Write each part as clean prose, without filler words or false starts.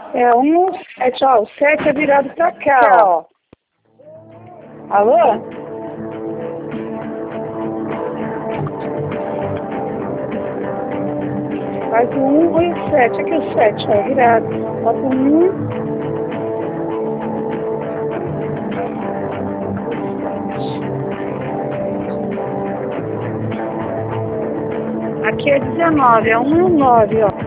É 17, ó. O 7 é virado pra cá, ó. Alô? Faz o 1 e o 7. Aqui o 7, ó, virado. Bota o 1. Aqui é 19, é 1 e o 9, ó.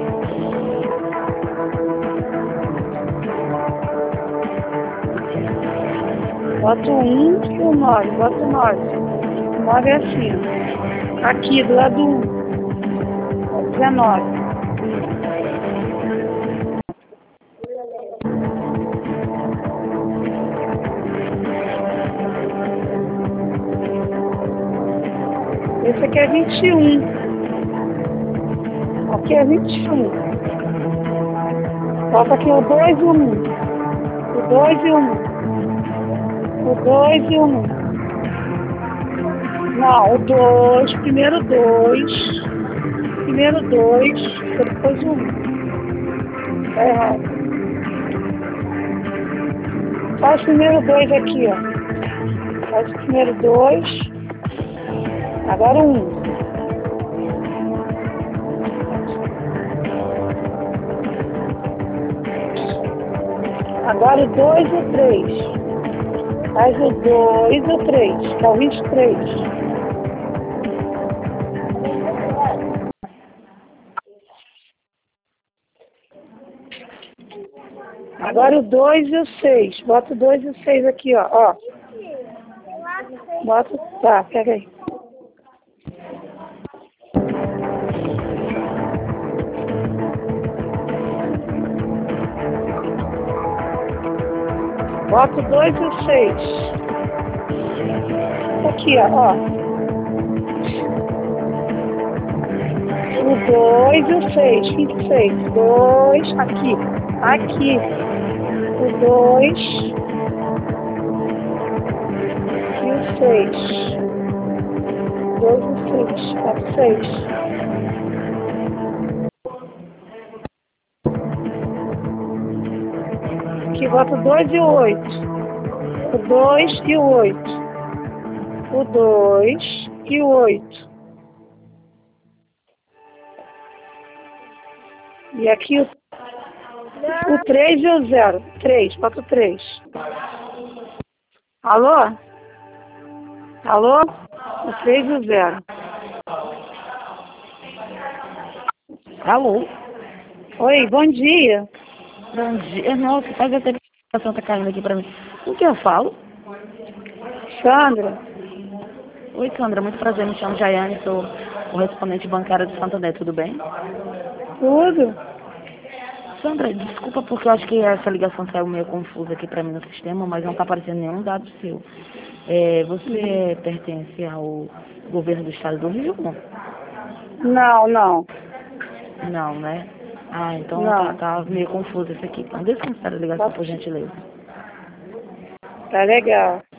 Bota o 1 e o 9, bota o 9. O 9 é assim, ó. Aqui, do lado do 1. Ó, 19. Esse aqui é 21. Aqui é 21. Bota aqui o 2 e o 1. O 2 e o 1. O 2 e o 1. Não, o 2. Primeiro 2. Primeiro 2. Depois o 1. Tá errado. Faz o primeiro 2 aqui, ó. Faz o primeiro 2. Agora o 1. Agora o 2 e o 3. Faz o 2 e o 3, que é o 23. Agora o 2 e o 6. Bota o 2 e o 6 aqui, ó. Bota. Tá, pega aí. Bota o 2 e o 6. Aqui, ó. O 2 e o 6. 26. 2. Aqui. Aqui. O 2 e o 6. 2 e o 6. Bota o 6. Aqui, bota o 2 e o 8. O 2 e o 8. O 2 e o 8. E aqui o 3 e o 0. 3, bota o 3. Alô? Alô? O 3 e o 0. Alô? Oi, bom dia. Bom dia. Nossa, faz até que a ligação tá caindo aqui pra mim. Com quem eu falo? Sandra? Oi, Sandra. Muito prazer. Me chamo Jaiane. Sou correspondente bancária do Santander. Tudo bem? Tudo? Sandra, desculpa porque eu acho que essa ligação saiu meio confusa aqui pra mim no sistema, mas não tá aparecendo nenhum dado seu. Você pertence ao governo do estado do Rio? Não, não. Não, né? Ah, então Não. tá meio confuso isso aqui. Então, descansar a ligação, por gentileza. Tá legal.